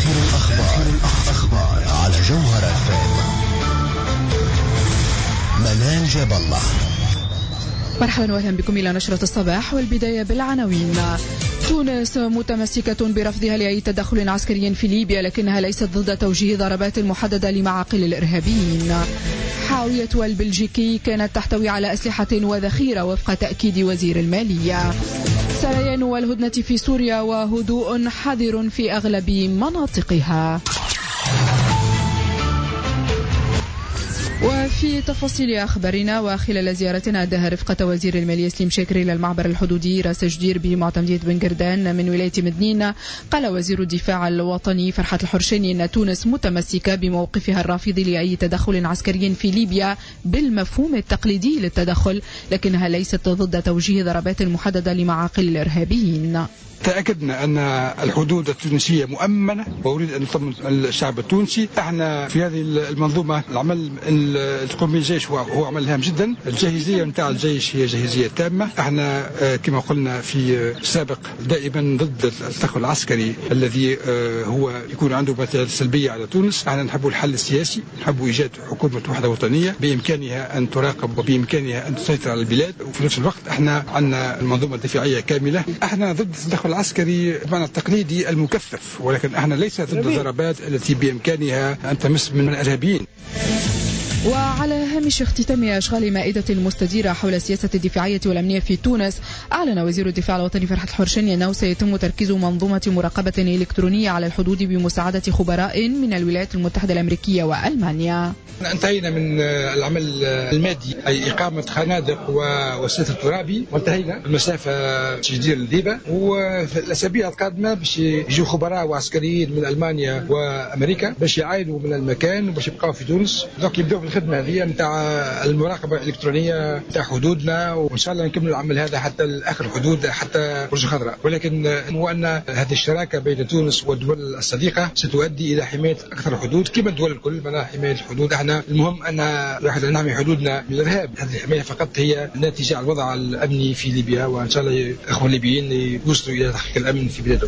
آخر الأخبار على جوهرة FM. منال جاب الله. مرحبا واهلا بكم إلى نشرة الصباح، والبداية بالعناوين. تونس متمسكة برفضها لأي تدخل عسكري في ليبيا، لكنها ليست ضد توجيه ضربات محددة لمعاقل الإرهابيين. حاوية البلجيكي كانت تحتوي على أسلحة وذخيرة وفق تأكيد وزير المالية. سريان والهدنة في سوريا وهدوء حذر في أغلب مناطقها. وفي تفاصيل أخبارنا، وخلال زيارتنا أداها رفقة وزير المالية سليم شاكر إلى المعبر الحدودي راس جدير بمعتمدية بن قردان من ولاية مدنين، قال وزير الدفاع الوطني فرحات الحرشاني أن تونس متمسكة بموقفها الرافض لأي تدخل عسكري في ليبيا بالمفهوم التقليدي للتدخل، لكنها ليست ضد توجيه ضربات محددة لمعاقل الإرهابيين. تأكدنا أن الحدود التونسية مؤمنة، وأريد أن أطمن الشعب التونسي. احنا في هذه المنظومة العمل تقوم به الجيش هو عمل هام جدا. الجاهزية نتاع الجيش هي جاهزية تامة. احنا كما قلنا في السابق دائما ضد التدخل العسكري الذي هو يكون عنده مثال سلبية على تونس. احنا نحب الحل السياسي، نحب إيجاد حكومة وحدة وطنية بإمكانها أن تراقب وبإمكانها أن تسيطر على البلاد، وفي نفس الوقت احنا عندنا المنظومة الدفاعية كاملة. احنا ضد التدخل العسكري بمعنى التقليدي المكثف، ولكن احنا ليس ضد الضربات التي بإمكانها أن تمس من الإرهابيين. وعلى هامش اختتام أشغال مائدة المستديرة حول السياسة الدفاعية والأمنية في تونس، أعلن وزير الدفاع الوطني فرحات الحرشاني أنه سيتم تركيز منظومة مراقبة إلكترونية على الحدود بمساعدة خبراء من الولايات المتحدة الأمريكية وألمانيا. انتهينا من العمل المادي، أي إقامة خنادق والسد الترابي، وانتهينا المسافة تجدير الديبة، وفي الأسابيع القادمة باش يجوا خبراء وعسكريين من ألمانيا وأمريكا باش يعاينوا من المكان وباش يبقوا في تونس. دونك يبدأوا الخدمة هذه نتاع المراقبة الإلكترونية نتاع حدودنا، وإن شاء الله نكمل العمل هذا حتى آخر الحدود حتى برج خضراء. ولكن هو أن هذه الشراكة بين تونس والدول الصديقة ستؤدي إلى حماية أكثر الحدود كما الدول الكل. معناها حماية الحدود، احنا المهم أن نحمي حدودنا من الإرهاب. هذه الحماية فقط هي ناتجة عن الوضع الأمني في ليبيا، وإن شاء الله الأخوة الليبيين يوصلوا إلى تحقيق الأمن في بلادهم.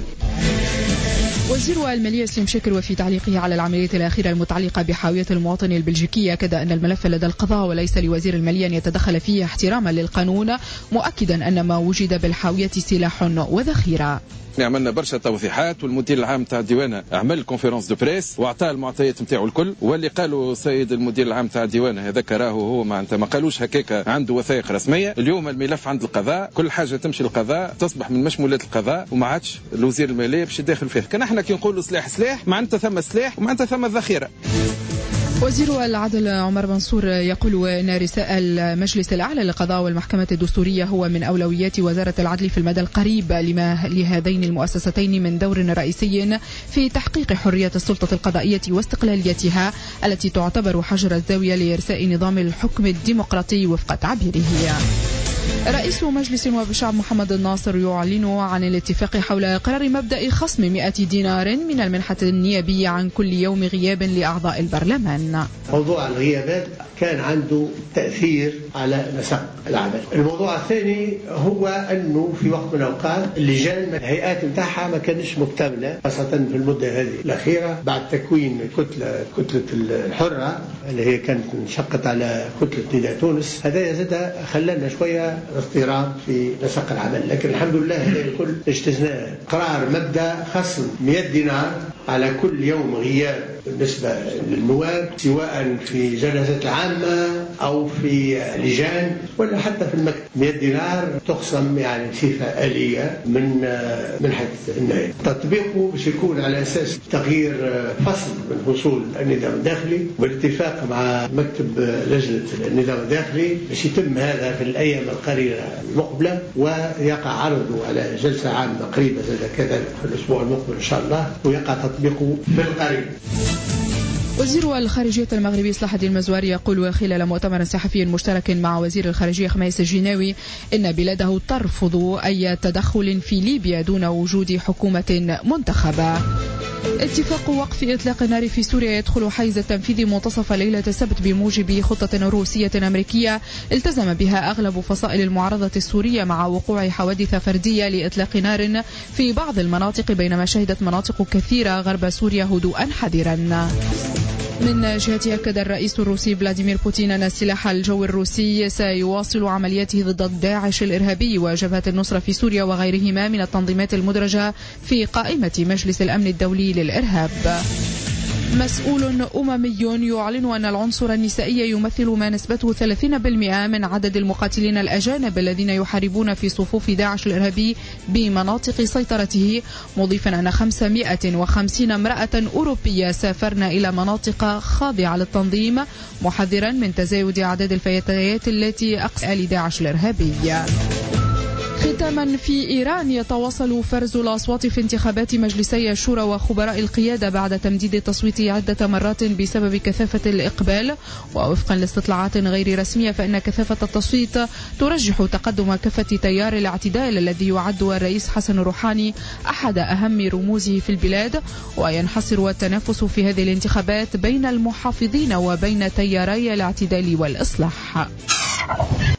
وزير المالية سليم شاكر وفي تعليقه على العملية الأخيرة المتعلقة بحاوية المواطن البلجيكية أكد أن الملف لدى القضاء وليس لوزير المالية أن يتدخل فيه احتراما للقانون، مؤكدا أن ما وجد بالحاوية سلاح وذخيرة. عملنا برشا توضيحات، والمدير العام تاع الديوانة عمل كونفرنس دو بريس واعطى المعطيات نتاعو الكل، واللي قالوا سيد المدير العام تاع الديوانة هذاك راهو هو معناتها ما قالوش هكاك، عنده وثائق رسمية. اليوم الملف عند القضاء، كل حاجة تمشي للقضاء تصبح من مشمولات القضاء، وما عادش الوزير المالية باش يدخل فيها. كان احنا كي نقولوا سلاح معناتها ثم سلاح ومعناتها ثم ذخيرة. وزير العدل عمر منصور يقول أن رساء المجلس الأعلى للقضاء والمحكمة الدستورية هو من أولويات وزارة العدل في المدى القريب، لما لهذين المؤسستين من دور رئيسي في تحقيق حرية السلطة القضائية واستقلاليتها التي تعتبر حجر الزاوية لإرساء نظام الحكم الديمقراطي وفق تعبيره. رئيس مجلس نواب الشعب محمد الناصر يعلن عن الاتفاق حول قرار مبدأ خصم 100 دينار من المنحة النيابية عن كل يوم غياب لأعضاء البرلمان. موضوع الغيابات كان عنده تأثير على نسق العمل. الموضوع الثاني هو أنه في وقت من الأوقات اللجان الهيئات متاعها ما كانش مكتملة، خاصة في المدة هذه الأخيرة بعد تكوين كتلة الحرة اللي هي كانت انشقت على كتلة نداء تونس. هذا زاد خلانا شوية اضطراب في نسق العمل، لكن الحمد لله هذا الكل اجتزناه. قرار مبدأ خصم 100 دينار على كل يوم غياب بالنسبة للنواب، سواء في جلسات العامة أو في لجان ولا حتى في المكتب. 100 دينار تقسم يعني بصفة آلية من منحة النائب. تطبيقه باش يكون على أساس تغيير فصل من فصول النظام الداخلي بالاتفاق مع مكتب لجنة النظام الداخلي، باش يتم هذا في الأيام القليلة المقبلة، ويقع عرضه على جلسة عامة قريبة كذلك في الأسبوع المقبل إن شاء الله، ويقع تطبيقه بالقريب. وزير الخارجية المغربي صلاح الدين المزواري يقول خلال مؤتمر صحفي مشترك مع وزير الخارجية خميس الجناوي إن بلاده ترفض أي تدخل في ليبيا دون وجود حكومة منتخبة. اتفاق وقف إطلاق النار في سوريا يدخل حيز التنفيذ منتصف ليلة السبت بموجب خطة روسية أمريكية التزم بها أغلب فصائل المعارضة السورية مع وقوع حوادث فردية لإطلاق نار في بعض المناطق، بينما شهدت مناطق كثيرة غرب سوريا هدوءا حذرا. من جهته أكد الرئيس الروسي فلاديمير بوتين أن السلاح الجوي الروسي سيواصل عملياته ضد داعش الإرهابي وجبهة النصرة في سوريا وغيرهما من التنظيمات المدرجة في قائمة مجلس الأمن الدولي للإرهاب. مسؤول أممي يعلن أن العنصر النسائي يمثل ما نسبته 30% من عدد المقاتلين الأجانب الذين يحاربون في صفوف داعش الإرهابي بمناطق سيطرته، مضيفا أن 550 امرأة أوروبية سافرن إلى مناطق خاضعة للتنظيم، محذرا من تزايد أعداد الفتيات التي أقصى لداعش الإرهابي. ختاما، في إيران يتواصل فرز الأصوات في انتخابات مجلسي الشورى وخبراء القيادة بعد تمديد التصويت عدة مرات بسبب كثافة الإقبال، ووفقا لاستطلاعات غير رسمية فإن كثافة التصويت ترجح تقدم كفة تيار الاعتدال الذي يعد الرئيس حسن روحاني أحد أهم رموزه في البلاد، وينحصر التنافس في هذه الانتخابات بين المحافظين وبين تياري الاعتدال والإصلاح.